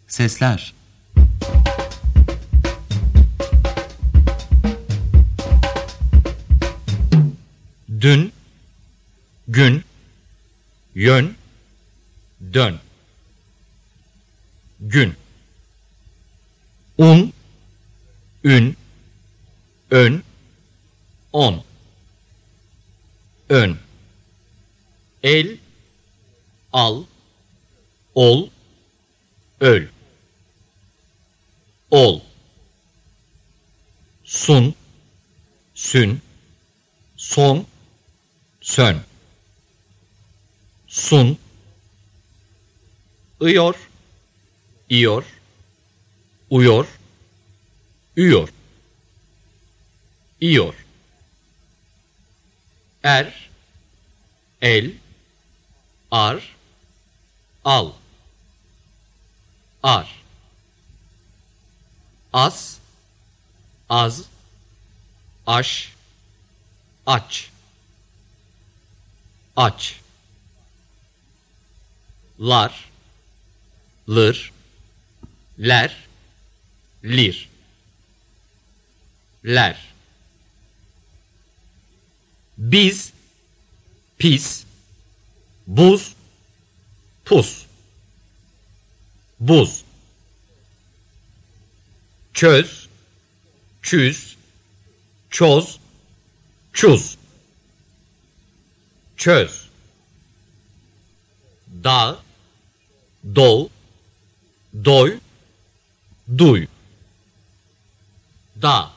Sesler. Dün, gün, yön, dön. Gün. Un, ün, ön, on. Ön. El, al, ol, öl. Ol. Sun, sün, son, sön. Sun. Iyor, iyor, uyor, üyor. İyor. Er, el, ar, al. Ar. As, az, aş, aç. Aç. Lar, lır, ler, lir. Ler. Biz, pis, buz, pus. Buz. Çöz, çüz, çoz, çuz. Çöz. Dağ, dol, doy, duy. Dağ.